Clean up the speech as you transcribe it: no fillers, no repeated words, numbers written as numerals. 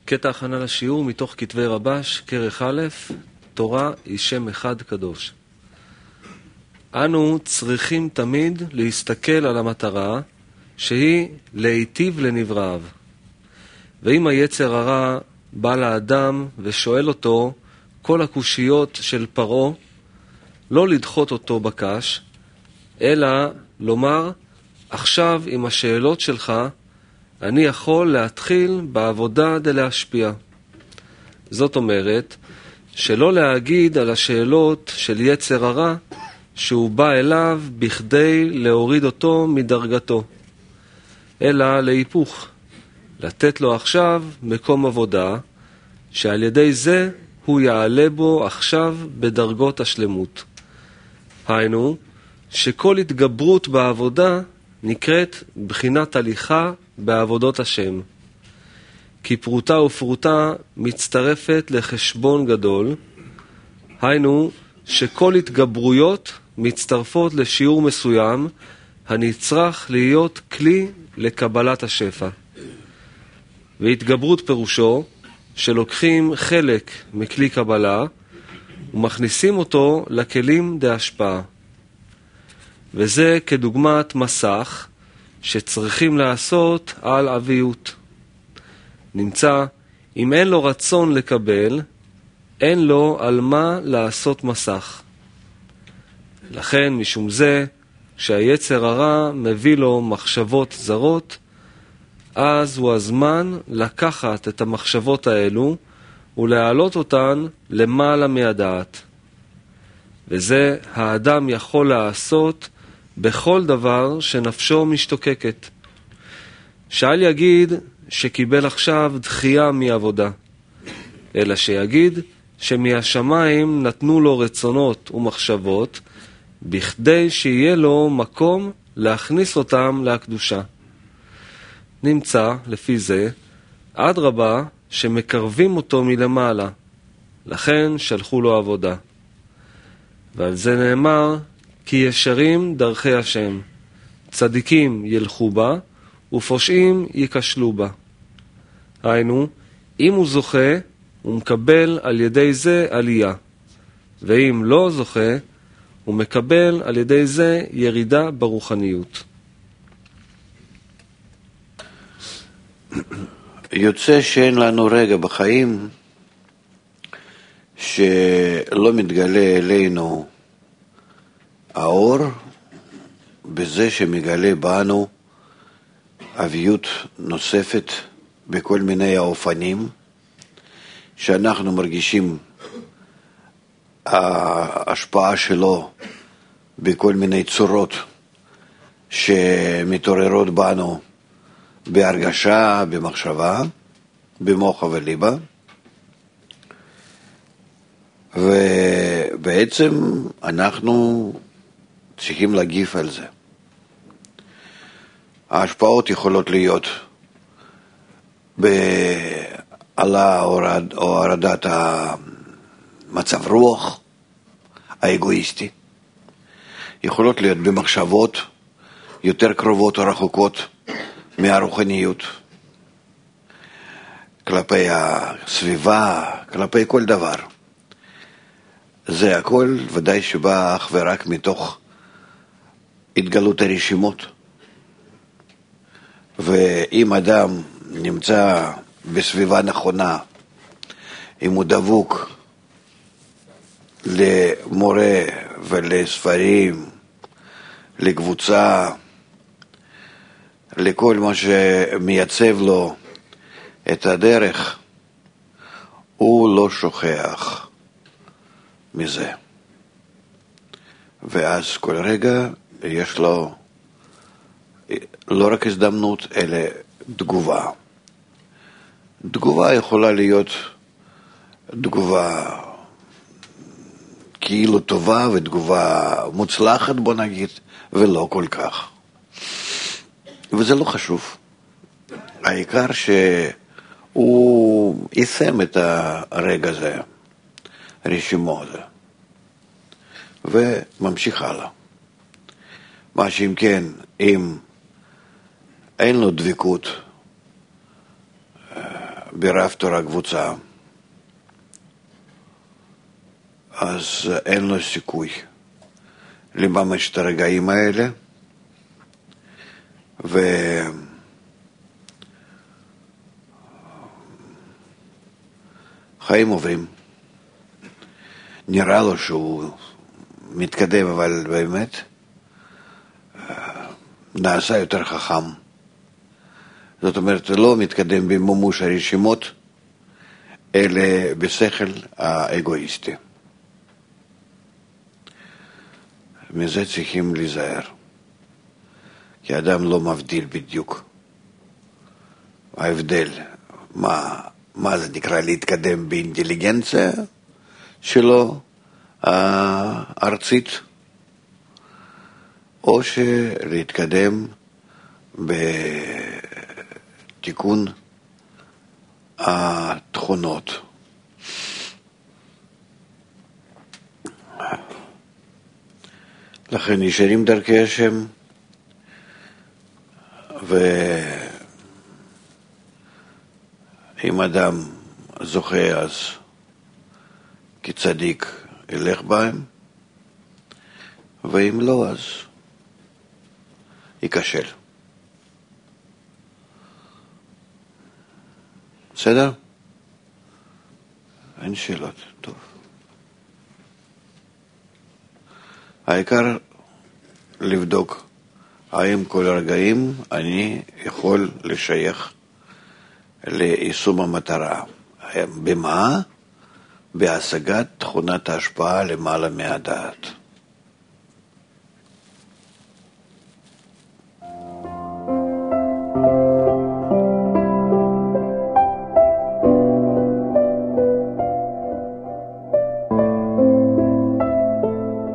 קטע הכנה לשיעור מתוך כתבי רבש, כרך א', תורה היא שם אחד קדוש. אנו צריכים תמיד להסתכל על המטרה שהיא להיטיב לנבראיו. ואם היצר הרע בא לאדם ושואל אותו כל הקושיות של פרעה, לא לדחות אותו בקש, אלא לומר, עכשיו עם השאלות שלך אני יכול להתחיל בעבודה דלהשפיע. זאת אומרת, שלא להגיד על השאלות של יצר הרע שהוא בא אליו בכדי להוריד אותו מדרגתו, אלא להיפוך, לתת לו עכשיו מקום עבודה, שעל ידי זה הוא יעלה בו עכשיו בדרגות השלמות. היינו, שכל התגברות בעבודה נקראת בחינת הליכה בעבודות השם. כי פרוטה ופרוטה מצטרפת לחשבון גדול, היינו שכל התגברויות מצטרפות לשיעור מסוים הנצרך להיות כלי לקבלת השפע. והתגברות פירושו שלוקחים חלק מכלי קבלה ומכניסים אותו לכלים דהשפעה. וזה כדוגמת מסך שצריכים לעשות על עביות. נמצא, אם אין לו רצון לקבל, אין לו על מה לעשות מסך. לכן, משום זה, כשהיצר הרע מביא לו מחשבות זרות, אז הוא הזמן לקחת את המחשבות האלו ולהעלות אותן למעלה מהדעת. וזה האדם יכול לעשות בכל דבר שנפשו משתוקקת. שאל יגיד שקיבל עכשיו דחייה מעבודה, אלא שיגיד שמהשמיים נתנו לו רצונות ומחשבות, בכדי שיהיה לו מקום להכניס אותם להקדושה. נמצא, לפי זה, עד רבה שמקרבים אותו מלמעלה, לכן שלחו לו עבודה. ועל זה נאמר, כי ישרים דרכי השם, צדיקים ילכו בה, ופושעים ייכשלו בה. היינו, אם הוא זוכה, הוא מקבל על ידי זה עלייה, ואם לא זוכה, הוא מקבל על ידי זה ירידה ברוחניות. יוצא שאין לנו רגע בחיים שלא מתגלה אלינו האור בזה שמגלה בנו עביות נוספת בכל מיני האופנים שאנחנו מרגישים ההשפעה שלו בכל מיני צורות שמתעוררות בנו בהרגשה, במחשבה, במוח ובליבה, ובעצם אנחנו צריכים להגיב על זה. ההשפעות יכולות להיות בעלה או הורדת המצב רוח האגואיסטי, יכולות להיות במחשבות יותר קרובות או רחוקות מהרוחניות, כלפי הסביבה, כלפי כל דבר. זה הכל ודאי שבא אך ורק מתוך התגלות הרשימות. ואם אדם נמצא בסביבה נכונה, אם הוא דבוק למורה ולספרים, לקבוצה, לכל מה שמייצב לו את הדרך, הוא לא שוכח מזה. ואז כל רגע יש לו לא רק הזדמנות, אלא תגובה. תגובה יכולה להיות תגובה כאילו טובה ותגובה מוצלחת, בוא נגיד, ולא כל כך. וזה לא חשוב. העיקר שהוא יישם את הרגע הזה, רשימו הזה, וממשיך הלאה. מה שאם כן, אם אין לו דבקות ברב תורה קבוצה, אז אין לו סיכוי לממש את הרגעים האלה, וחיים עוברים. נראה לו שהוא מתקדם, אבל באמת נעשה יותר חכם. זאת אומרת, לא מתקדם במימוש הרשימות, אלא בשכל האגואיסטי. מזה צריכים להיזהר, כי אדם לא מבדיל בדיוק. ההבדל, מה זה נקרא להתקדם באינטליגנציה שלו, הארצית, או שלהתקדם בתיקון התכונות. לכן נשארים דרכי השם, ואם אדם זוכה אז כצדיק ילך בהם, ואם לא אז ייכשל. בסדר? אין שאלות. טוב. העיקר לבדוק האם כל הרגעים אני יכול לשייך ליישום המטרה. במה? בהשגת תכונת ההשפעה למעלה מהדעת.